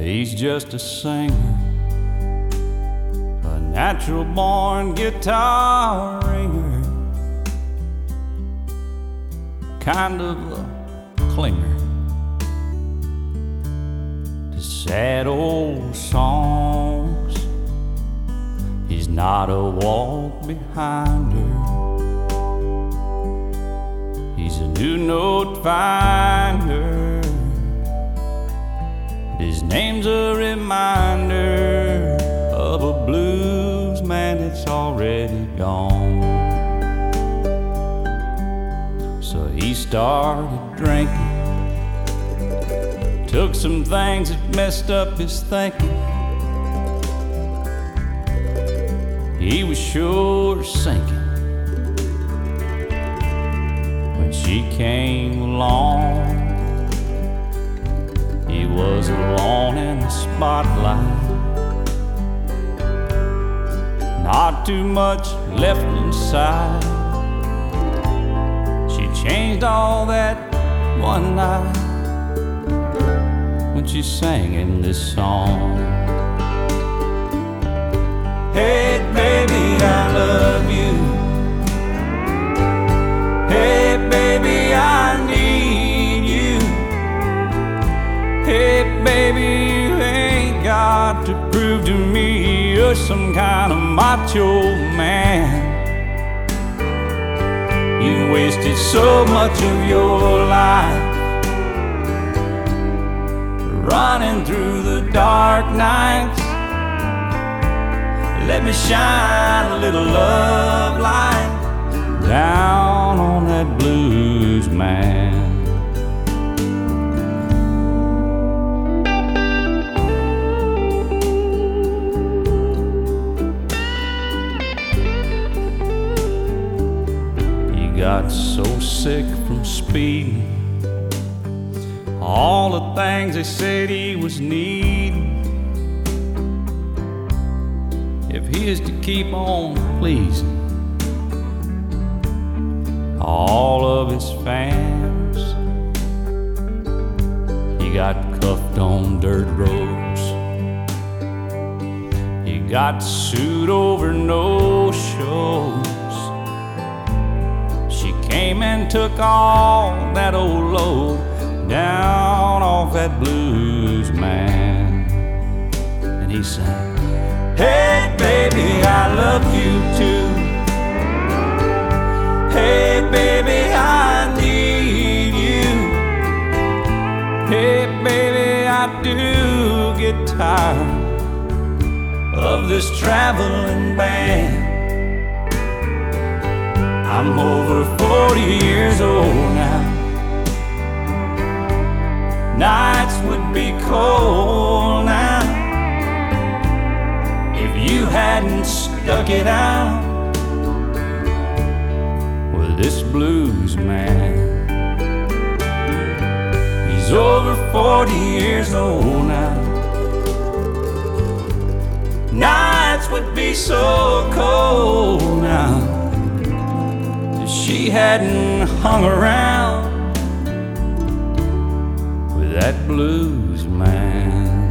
He's just a singer, a natural born guitar ringer, kind of a clinger to sad old songs. He's not a walk behind her, he's a new note finder. His name's a reminder of a blues man that's already gone. So he started drinking, took some things that messed up his thinking. He was sure sinking when she came along. He was alone in the spotlight, not too much left inside. She changed all that one night when she sang in this song. Hey baby, I love you. Hey baby, I need you. Hey baby, you ain't got to prove to me you're some kind of macho man. You wasted so much of your life running through the dark nights. Let me shine a little love light down on that blues man. He got so sick from speeding, all the things they said he was needing. If he is to keep on pleasing all of his fans, he got cuffed on dirt roads, he got sued over no shows. She came and took all that old load down off that blues man. And he sang, hey baby, I love you too. Hey baby, I need you. Hey baby, I do get tired of this traveling band. I'm over 40 years old now. Nights would be cold now if you hadn't stuck it out with this blues man. He's over 40 years old now. Nights would be so cold now if she hadn't hung around with that blues man.